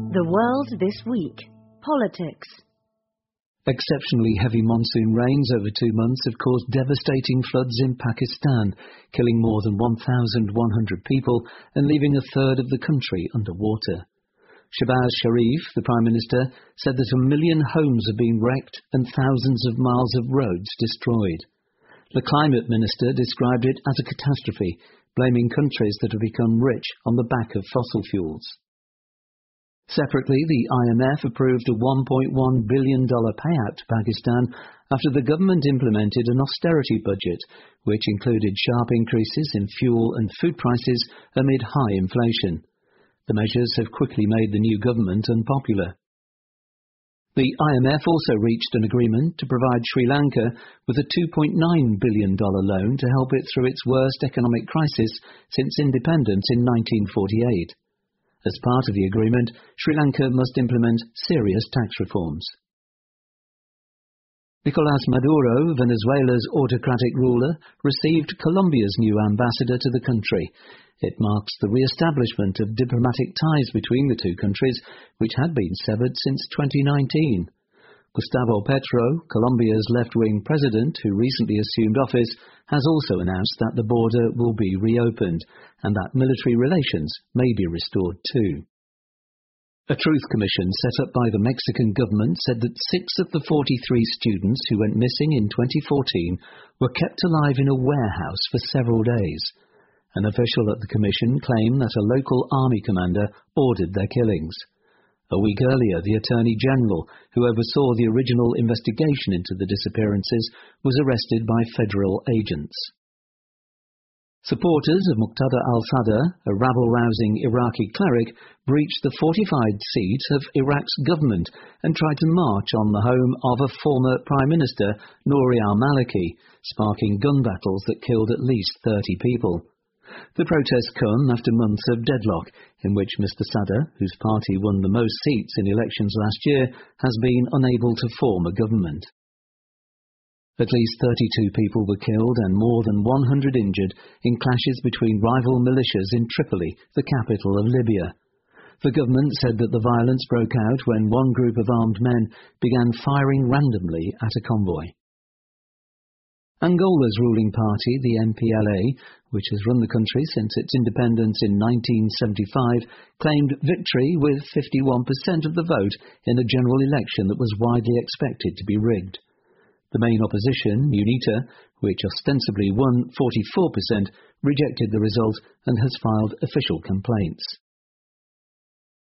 The World This Week. Politics. Exceptionally heavy monsoon rains over 2 months have caused devastating floods in Pakistan, killing more than 1,100 people and leaving a third of the country underwater. Shehbaz Sharif, the Prime Minister, said that 1 million homes have been wrecked and thousands of miles of roads destroyed. The Climate Minister described it as a catastrophe, blaming countries that have become rich on the back of fossil fuels. Separately, the IMF approved a $1.1 billion payout to Pakistan after the government implemented an austerity budget, which included sharp increases in fuel and food prices amid high inflation. The measures have quickly made the new government unpopular. The IMF also reached an agreement to provide Sri Lanka with a $2.9 billion loan to help it through its worst economic crisis since independence in 1948. As part of the agreement, Sri Lanka must implement serious tax reforms. Nicolás Maduro, Venezuela's autocratic ruler, received Colombia's new ambassador to the country. It marks the re-establishment of diplomatic ties between the two countries, which had been severed since 2019. Gustavo Petro, Colombia's left-wing president who recently assumed office, has also announced that the border will be reopened and that military relations may be restored too. A truth commission set up by the Mexican government said that 6 of the 43 students who went missing in 2014 were kept alive in a warehouse for several days. An official at the commission claimed that a local army commander ordered their killings. A week earlier, the Attorney General, who oversaw the original investigation into the disappearances, was arrested by federal agents. Supporters of Muqtada al-Sadr, a rabble-rousing Iraqi cleric, breached the fortified seat of Iraq's government and tried to march on the home of a former Prime Minister, Nouri al-Maliki, sparking gun battles that killed at least 30 people. The protests come after months of deadlock, in which Mr. Sadr, whose party won the most seats in elections last year, has been unable to form a government. At least 32 people were killed and more than 100 injured in clashes between rival militias in Tripoli, the capital of Libya. The government said that the violence broke out when one group of armed men began firing randomly at a convoy. Angola's ruling party, the MPLA, which has run the country since its independence in 1975, claimed victory with 51% of the vote in a general election that was widely expected to be rigged. The main opposition, UNITA, which ostensibly won 44%, rejected the result and has filed official complaints.